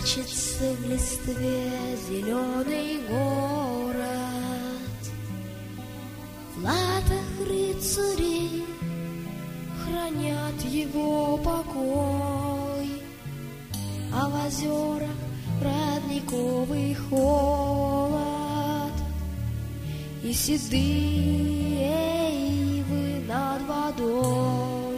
Прячется в листве зеленый город, в латах рыцарей хранят его покой, а в озерах родниковый холод и седые ивы над водой.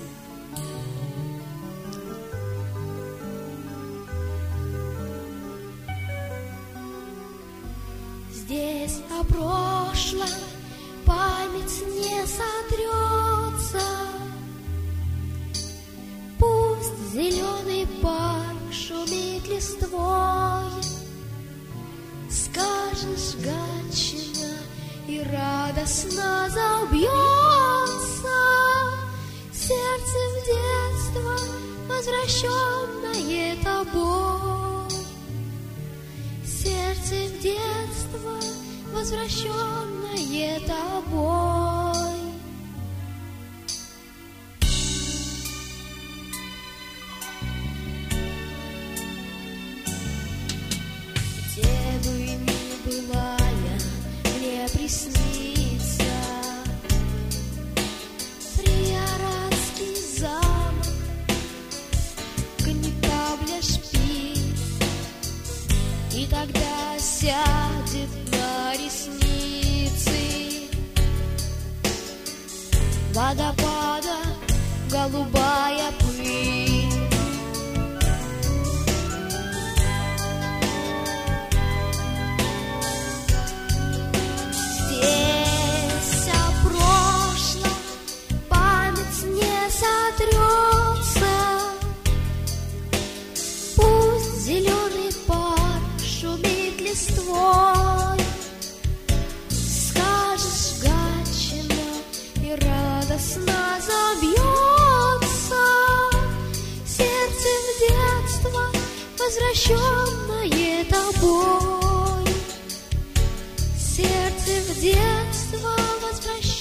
Здесь о прошлом память не сотрется. Пусть зеленый пар шумит листвой, скажешь Гатчина, и радостно забьется сердце в детство, возвращенное тобой. Сердце в детство, возвращенное тобой. Где бы ни была я, мне приснится Приоратский замок, конетабля шпиль, и тогда сядет на ресницы водопада голубая пыль. Здесь о прошлом память не сотрется. Пусть зеленый пар шумит листвой, скажешь Гатчина, и радостно забьется сердце в детство, возвращенное тобой. Сердце в детство, возвращенное